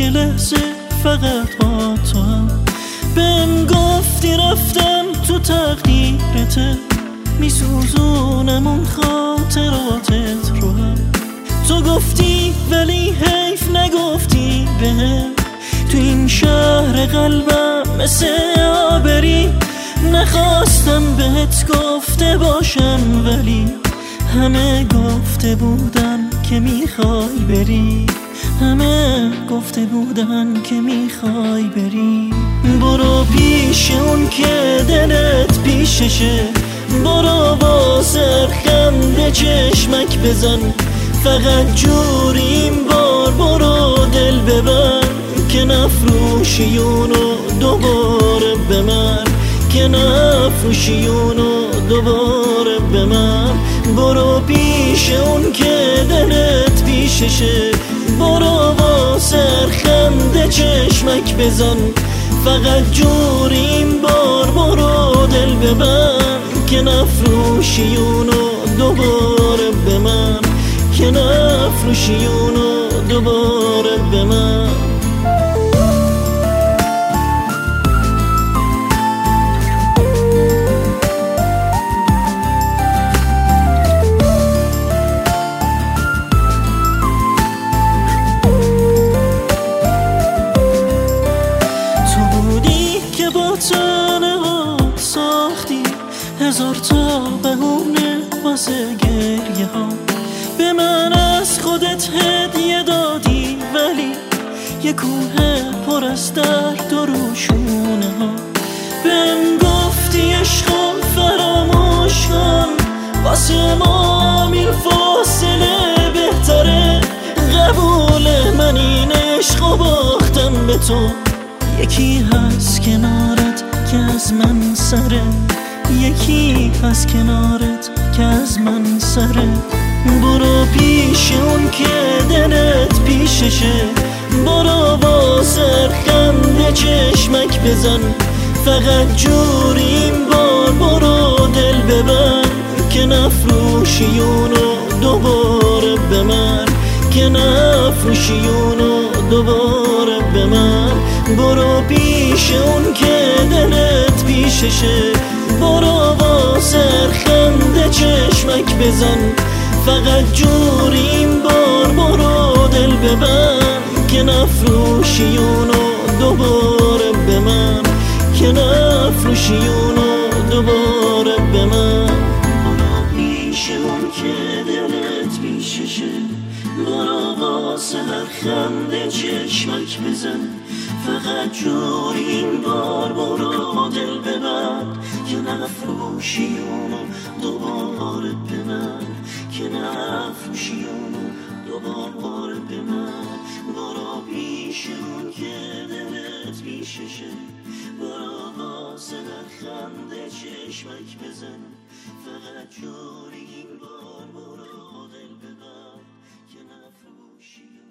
یه لحظه فقط با تو هم. بهم گفتی رفتم تو تقدیرته، میسوزونم اون خاطراتت رو هم. تو گفتی ولی حیف نگفتی بهم، تو این شهر قلبم مثل آبری. نخواستم بهت گفته باشم ولی همه گفته بودن که میخوای بری، همه گفته بودن که میخوای بری. برو پیش اون که دلت پیششه، برو با سرخنده چشمک بزن. فقط جوریم بار برو دل ببر، که نفروشی اونو دوباره به من، که نفروشی اونو دوباره به من. برو پیش اون که دلت پیششه، برو با سرخنده چشمک بزن. فقط جوریم بار برو دل ببر، که نفروشی اونو دوباره به من، که نفروشی اونو دوباره به من. ساختی هزار تا بهونه واسه گریه ها، به من از خودت هدیه دادی ولی یه کوه پر از درد و روشونه ها. بهم گفتی عشقا فراموش کن، واسه ما میل فاصله بهتره. قبول من این عشقو باختم به تو، یکی هست کنارت که از من سره، یکی هست کنارت که از من سره. برو پیش اون که دلت پیششه، برو با سرخنده چشمک بزن. فقط جوریم بار برو دل ببر، که نفروشی اونو دوباره به من، که نفروشی اونو دوباره به من. برو پیش اون که دلت پیششه، برو با سرخنده چشمک بزن. فقط جوریم بار برو دل ببر، که نفروشی اونو دوباره به من، که نفروشی اونو دوباره به من. برو پیش اون که دلت پیششه، برو با سرخنده چشمک بزن. فقط جوریم بار برو دل ببر، که نفروشی اونو دوباره به من، که نفروشی اونو دوباره به من. برو پیش اون که دلت پیششه، برو با سرخنده چشمک بزن. فقط جوریم بار برو دل ببر، که نفروشی